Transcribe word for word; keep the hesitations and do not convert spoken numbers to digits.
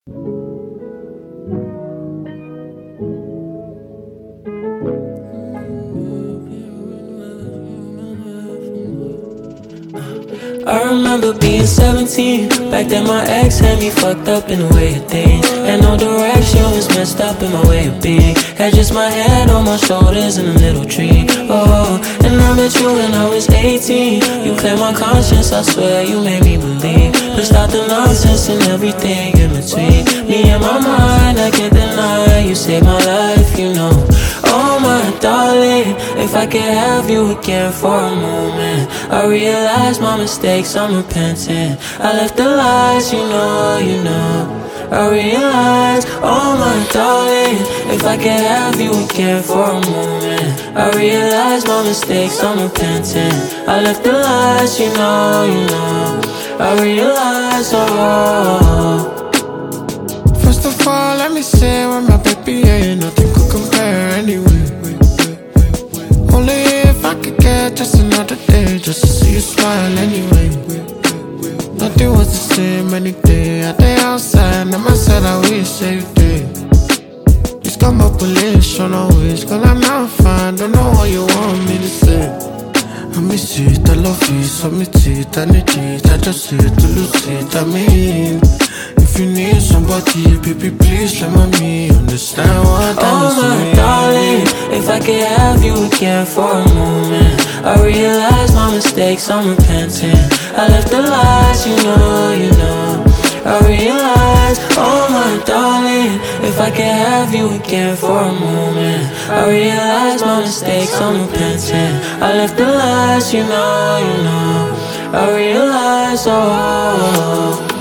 I remember being seventeen. Back then my ex had me fucked up in the way of things. Had no direction, was messed up in my way of being. Had just my head on my shoulders in a little dream. Oh, and I met you when I was eighteen. You cleared my conscience, I swear you made me believe. Pushed out the nonsense and everything in between. Me and my mind, I can't deny. You saved my life, you know. Oh my darling, if I could have you again for a moment. I realize my mistakes, I'm repenting. I left the lies, you know, you know. I realize, oh my darling, if I could have you again for a moment. I realize my mistakes, I'm repenting. I left the lies, you know, you know. I realize, oh. First of all, let me say when my baby ain't nothing could compare anyway. Only if I could get just another day, just to see you smile anyway. Nothing was the same any day. I day outside, and I said I wish every day. Just got my population always, cause I'm not fine. Don't know what you want me to say. I miss it, I love it, submit it, I need it. I just say to lose it, I mean. If you need somebody, baby, please let me understand what that means to me. Oh my darling, if I could have you again for a moment. I realize my mistakes, I'm repenting. I left the lies, you know, you know. I realize, oh my darling, if I could have you again for a moment. I realize my mistakes, I'm repenting. I left the lies, you know, you know. I realize, oh.